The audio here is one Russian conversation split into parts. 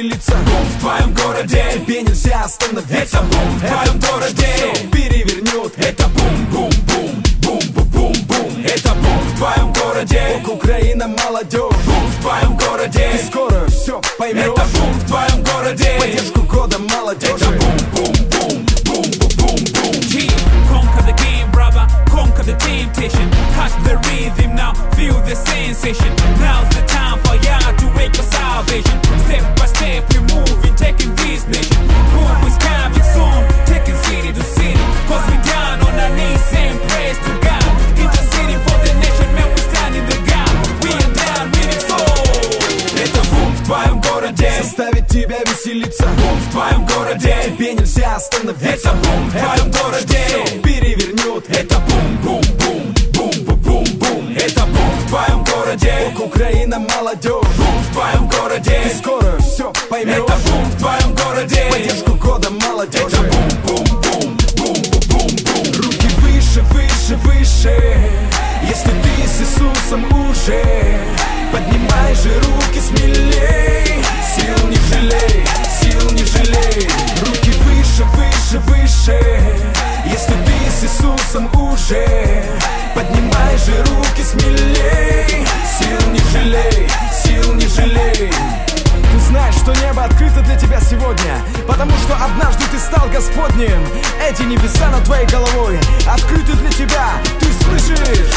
веселиться. Бум в твоем городе, тебе нельзя остановиться. Это бум в твоем городе, все перевернет. Это бум-бум-бум, бум-бум-бум-бум. Это бум в твоем городе, Украина молодежь. Бум в твоем городе, ты скоро все поймешь. Это бум в твоем городе, поддержку года молодежи. Это бум-бум-бум, бум-бум-бум-бум. Conquer the game, brother, conquer the temptation. Touch the rhythm now, feel the sensation. Now's the time for ya to wake your salvation. Step by step we're moving, taking this nation. Boom is coming soon, taking city to city. Cause we down on our knees and praise to God. Interceding for the nation, man, we stand in the gap. We are down, winning soul. Это бум в твоем городе, заставит тебя веселиться. Бум в твоем городе, тебе нельзя остановиться. Это бум в твоем городе, все перевернет. Это бум-бум-бум, бум-бум-бум-бум. Это бум в твоем городе, Украина молодежь. Бум в твоем городе, ты скоро все поймешь. Это бум в твоем городе, поддержку года молодежи. Это бум-бум-бум, бум-бум-бум-бум. Руки выше, выше, выше. Если ты с Иисусом уже, поднимай же руки смелей. Сил не жалей, сил не жалей. Руки выше, выше, выше. Если ты с Иисусом уже, поднимай же руки смелей. Сил не жалей, сил не жалей. Ты знаешь, что небо открыто для тебя сегодня, потому что однажды ты стал Господним. Эти небеса над твоей головой открыты для тебя, ты слышишь?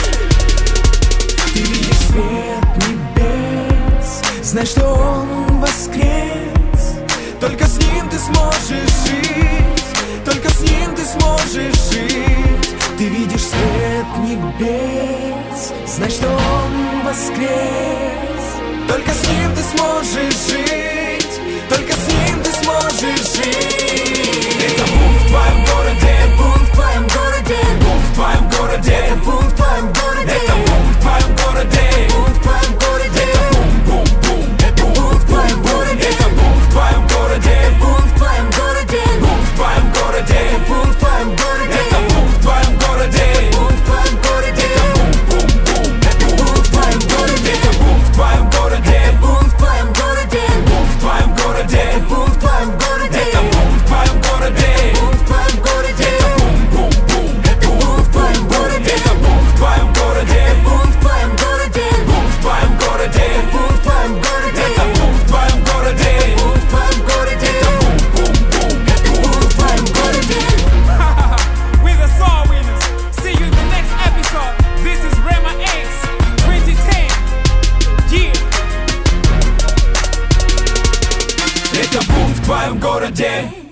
Ты видишь свет небес, знай, что Он воскрес. Только с Ним ты сможешь жить, только с Ним ты сможешь жить. Ты видишь свет небес, знай, что Он воскрес. Только с Ним ты сможешь жить, только с Ним ты сможешь жить. Это бум в твоем городе, бум в твоем городе, бум в твоем городе. Это бум в твоем городе, это бум в твоем городе, бум в твоем городе. Это бум-бум-бум, это бум в твоем городе. Это бум в твоем городе, бум в твоем городе, бум в твоем городе. Это бум в твоем городе, это бум в твоем городе, бум в твоем городе. Это бум-бум-бум, это бум в твоем городе. Это бум в твоем городе, бум в твоем городе, бум в твоем городе. Это бум в твоем городе, это бум в твоем городе, бум в твоем городе. Это бум-бум-бум, это бум в твоем городе. Это бум в твоем городе, бум в твоем городе, бум в твоем городе. Это бум в твоем городе, это бум в твоем городе, бум в твоем городе. Это бум-бум-бум, это бум в твоем городе. We're the Soul Winners. See you in the next episode. This is Rema X 2010. Yeah. Это бум в твоем городе.